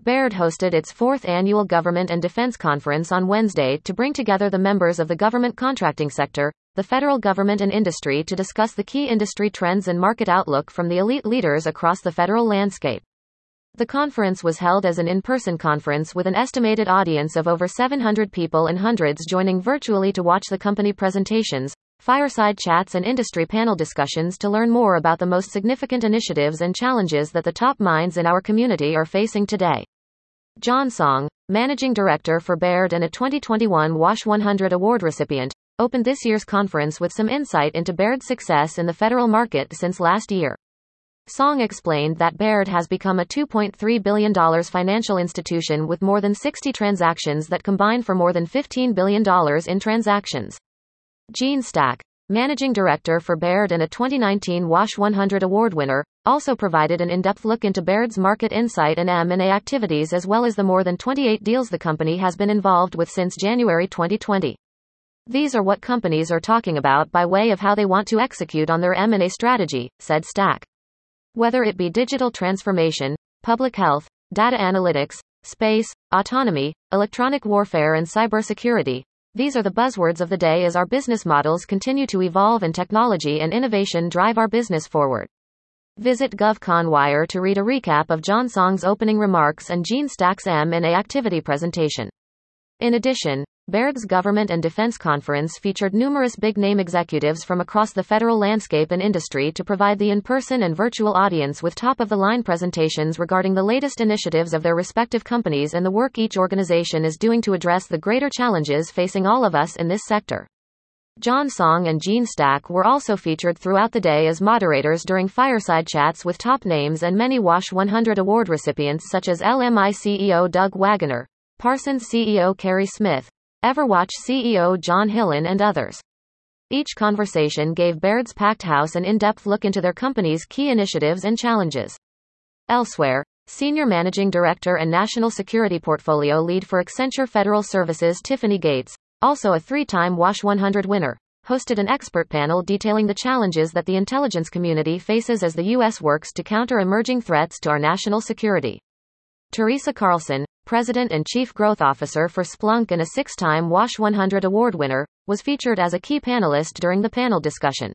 Baird hosted its fourth annual Government and Defense Conference on Wednesday to bring together the members of the government contracting sector, the federal government and industry to discuss the key industry trends and market outlook from the elite leaders across the federal landscape. The conference was held as an in-person conference with an estimated audience of over 700 people and hundreds joining virtually to watch the company presentations, fireside chats and industry panel discussions to learn more about the most significant initiatives and challenges that the top minds in our community are facing today. John Song, Managing Director for Baird and a 2021 WASH 100 Award recipient, opened this year's conference with some insight into Baird's success in the federal market since last year. Song explained that Baird has become a $2.3 billion financial institution with more than 60 transactions that combine for more than $15 billion in transactions. Gene Stack, Managing Director for Baird and a 2019 WASH 100 Award winner, also provided an in-depth look into Baird's market insight and M&A activities as well as the more than 28 deals the company has been involved with since January 2020. These are what companies are talking about by way of how they want to execute on their M&A strategy, said Stack. Whether it be digital transformation, public health, data analytics, space, autonomy, electronic warfare and cybersecurity, these are the buzzwords of the day as our business models continue to evolve and technology and innovation drive our business forward. Visit GovCon Wire to read a recap of John Song's opening remarks and Gene Stack's M&A activity presentation. In addition, Baird's Government and Defense Conference featured numerous big-name executives from across the federal landscape and industry to provide the in-person and virtual audience with top-of-the-line presentations regarding the latest initiatives of their respective companies and the work each organization is doing to address the greater challenges facing all of us in this sector. John Song and Gene Stack were also featured throughout the day as moderators during fireside chats with top names and many WASH 100 award recipients such as LMI CEO Doug Wagoner, Parsons CEO Kerry Smith, Everwatch CEO John Hillen and others. Each conversation gave Baird's packed house an in-depth look into their company's key initiatives and challenges. Elsewhere, Senior Managing Director and National Security Portfolio Lead for Accenture Federal Services Tiffany Gates, also a three-time WASH 100 winner, hosted an expert panel detailing the challenges that the intelligence community faces as the U.S. works to counter emerging threats to our national security. Teresa Carlson, President and Chief Growth Officer for Splunk and a six-time WASH 100 award winner, was featured as a key panelist during the panel discussion.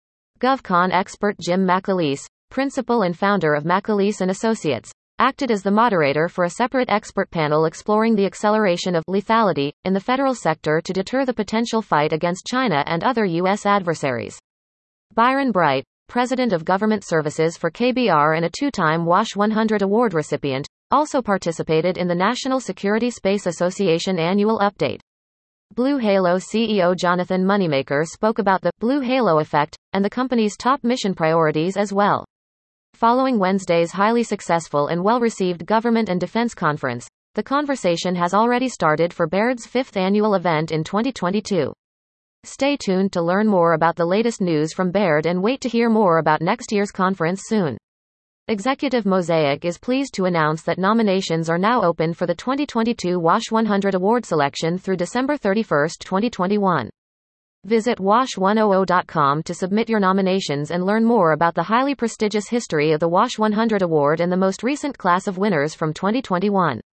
GovCon expert Jim McAleese, principal and founder of McAleese & Associates, acted as the moderator for a separate expert panel exploring the acceleration of lethality in the federal sector to deter the potential fight against China and other U.S. adversaries. Byron Bright, President of Government Services for KBR and a two-time WASH 100 award recipient, also participated in the National Security Space Association annual update. Blue Halo CEO Jonathan Moneymaker spoke about the Blue Halo effect and the company's top mission priorities as well. Following Wednesday's highly successful and well-received Government and Defense Conference, the conversation has already started for Baird's fifth annual event in 2022. Stay tuned to learn more about the latest news from Baird and wait to hear more about next year's conference soon. Executive Mosaic is pleased to announce that nominations are now open for the 2022 WASH 100 award selection through December 31, 2021. Visit wash100.com to submit your nominations and learn more about the highly prestigious history of the WASH 100 award and the most recent class of winners from 2021.